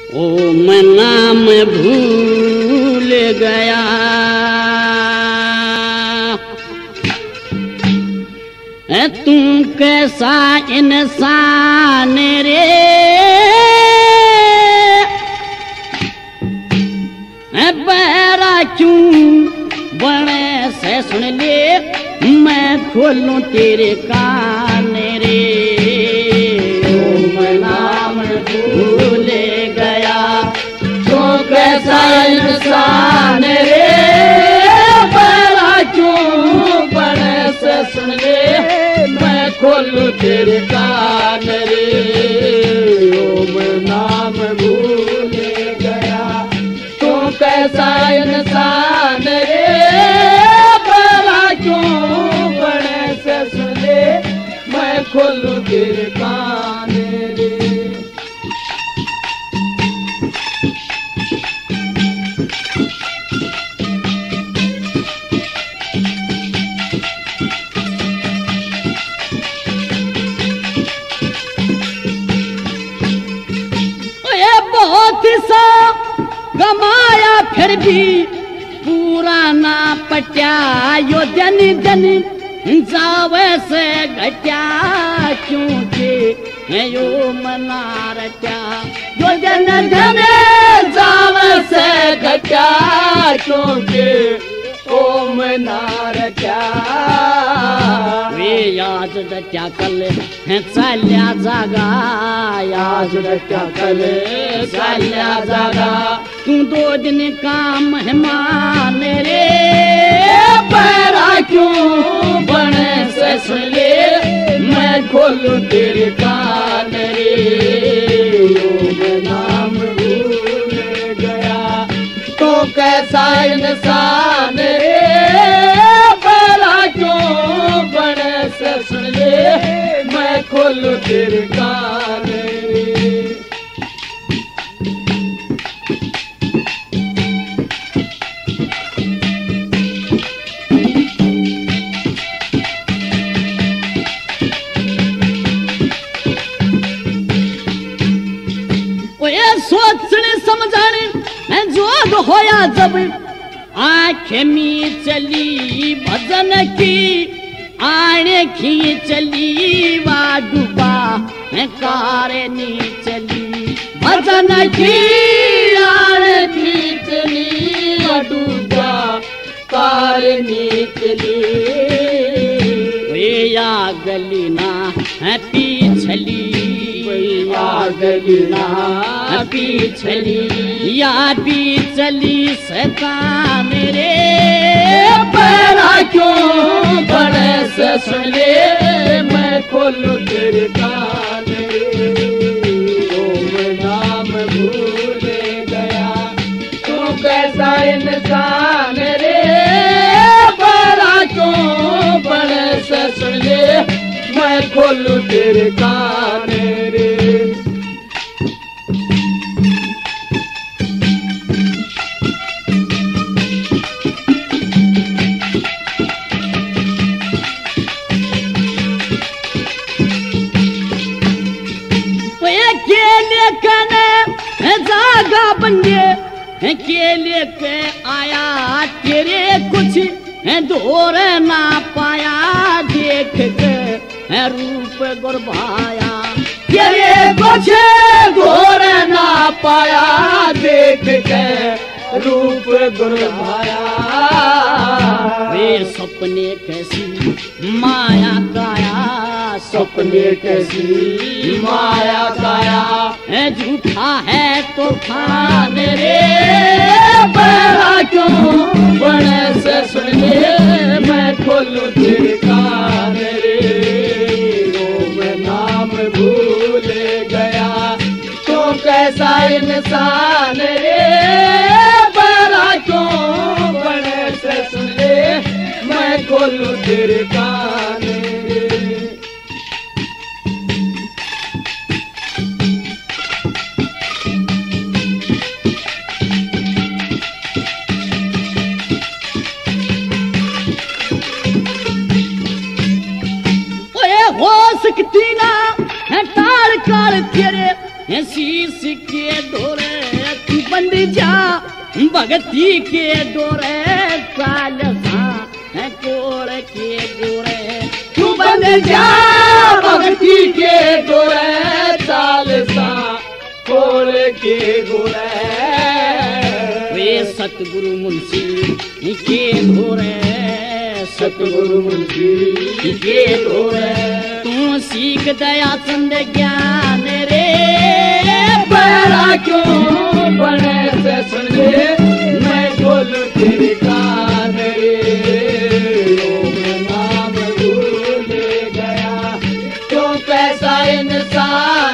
ओ मैं नाम भूल गया, तू कैसा इंसान रे, बहरा क्यों बड़े से सुन ले, मैं खोलूं तेरे कान रे। ओ मैं नाम भूल गया, तू कैसा इंसान रे, बहरा क्यों बड़े से सुन ले, मैं खोलूं तेरे कान रे। ओ मैं नाम भूल गया, तू कैसा इंसान रे, बड़ा क्यों बड़े से सुन ले, मैं खोलूं तेरे कान रे। बहुत सा कमाया फिर भी पूरा ना पट्या, यो जन जन जावे से घट्या, क्योंकि यो मना रट्या, यो जन जन जावे से घट्या, क्योंकि ओ मना रट्या। वे याद रट्या कल चाल्या जागा, याद रट्या कल चाल्या जागा, तू 2 दिन का मेहमान रे, पैरा क्यों बने से सुन ले, मैं खोलूं तेरे कान रे। ओ मैं नाम भूल गया, तो कैसा इंसान रे, पैरा क्यों बने से सुन ले, मैं खोलूं तेरे कान रे। सोचने समझने जोग होया जब, आंखें में चली भजन की, आने की चली वा डूबा, कारनी चली भजन की, आने की चली वा डूबा, कारनी चली। या गली ना पीछली, या गली ना पीछली, या पीछली शैतान रे, पैरा क्यों बड़े से सुन ले, मैं खोलूं तेरे कान रे। ओ मैं नाम भूल गया, तू कैसा इंसान रे, पैरा क्यों बड़े से सुन ले, मैं खोलूं तेरे कान रे। जागा बंदे के लेके आया तेरे, कुछ दूर ना पाया, देख के रूप गुरभाया, तेरे कुछ दूर ना पाया, देख के रूप गुरभाया। वे सपने कैसी माया काया, सपने कैसी माया काया, झूठा है तो खान रे, पैरा क्यों बड़े से सुन ले, मैं खोलूं तेरे कान रे। ओ मैं नाम भूल गया, तो कैसा इंसान रे, पैरा क्यों बड़े से सुन ले, मैं खोलूं तेरे कान रे। हो सकती ना टाल काल तेरे शीश के दौरे तू बंद जा भगती के डोरे साल सा कोड़ के गोरे तू बंद जा भक्ति के गोरे साल सा कोड़ के गोरे वे सतगुरु मुंशी के घोरे सतगुरु मुंशी के गोरे तू सीख दया चंद ज्ञान रे बहरा क्यों बने से सुन ले मैं बोलूं तेरे कान रे ओम नाम भूल गया तो कैसा इंसान